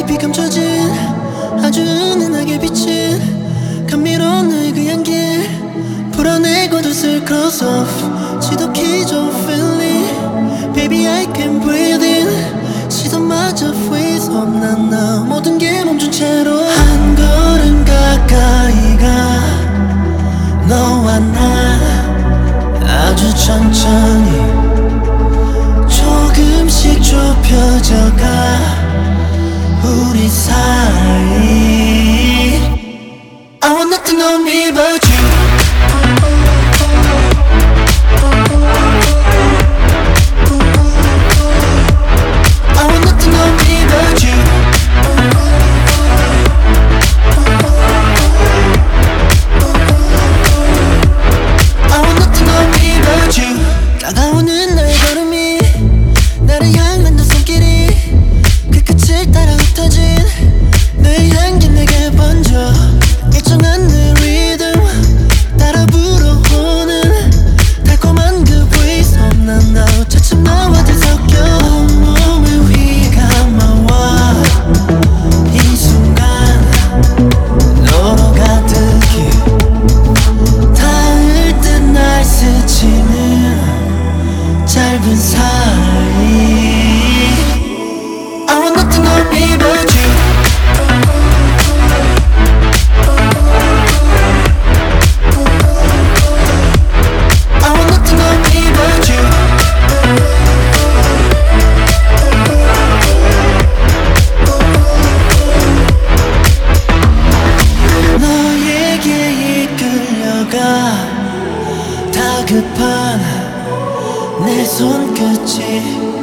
깊이 감춰진 아주 은은하게 비친 감미로운 너의 그 향기 풀어내고도 슬 close off 지독히 좋은 feeling Baby I can breathe in 시선마저 freeze up 난 나 모든 게 멈춘 채로 한 걸음 가까이 가 너와 나 아주 천천히 조금씩 좁혀져가 우리 사이 I want nothing on me but you I want nothing on me but you I want nothing on me but you 다가오는 너의 걸음이 나를 향한다 손길이 그 끝을 따라 흩어진 너의 향기 내게 번져 일정한 내 리듬 따라 불어오는 달콤한 그 breeze 난 now 차츰 나와 뒤섞여 온몸을 휘감아와 이 순간 너로 가득히 닿을 듯 날 스치는 짧은 사이 I want nothing on me but you I want nothing on me but you 너에게 이끌려가 다급한 내 손끝이